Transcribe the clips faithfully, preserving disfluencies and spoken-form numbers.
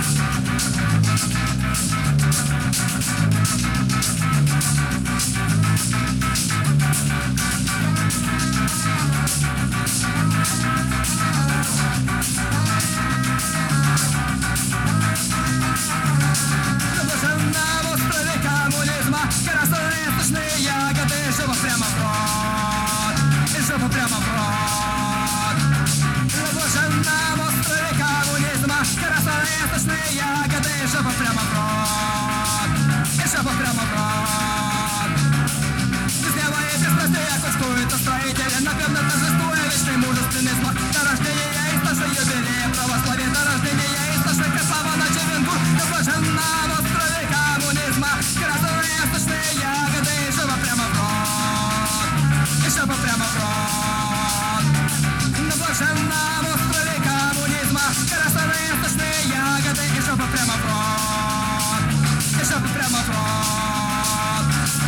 Жопа прямо в рот, и жопа прямо в рот. Сделает беспростые кучкуется строитель, напевно торжествуя вечный мужественный смог. До рождения и старший юбилей православия, до рождения и старшей слава на Чевенку, до блаженном острове коммунизма. Красные сочные ягоды, и жопа прямо в рот, и жопа прямо в рот. На блаженном острове коммунизма. Красные сочные ягоды, и жопа прямо в рот. Жопа прямо в рот.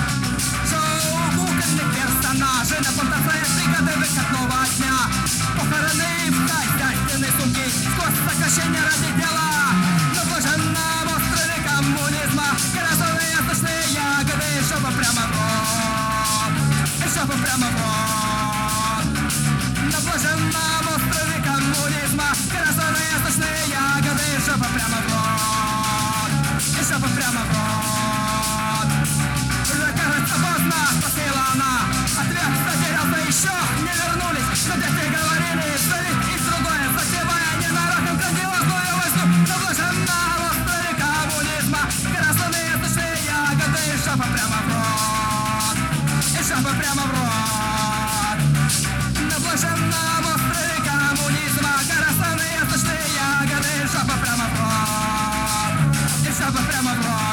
Шоу кукольных персонажей на плантациях бригады выходного дня. Похороны в хозяйственной сумке, сквозь сокращение ради дела. На блаженном острове коммунизма. Красные сочные ягоды, жопа прямо в рот. Жопа прямо в рот. На блаженном острове коммунизма. Красные сочные ягоды, жопа прямо в рот. Жопа прямо в рот. Уже кажется поздно, спросила она. Ответ затерялся, еще не вернулись. Но дети говорили, залить и другое, затевая ненароком грандиозную войну. На блаженном острове коммунизма. Красные сочные ягоды, жопа прямо в рот. Жопа прямо в рот. На блаженном острове коммунизма. Красные сочные ягоды, жопа прямо в рот. Жопа прямо в рот.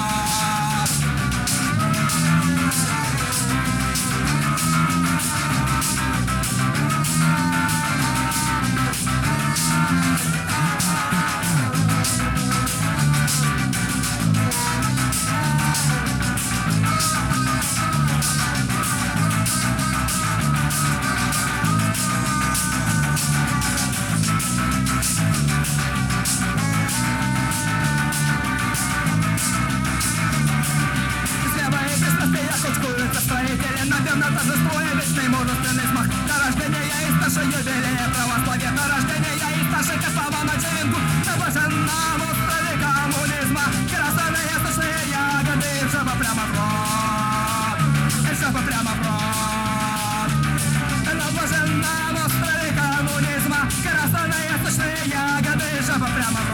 Строители, напевно, торжествуя вечный мужественный смог. До рождения и старшей юбилея православия, до рождения и старшей слава на Чевенку. На блаженном острове коммунизма. Красные сочные ягоды, жопа прямо в рот. Жопа прямо в рот. На блаженном острове коммунизма. Красные сочные ягоды, жопа прямо в рот.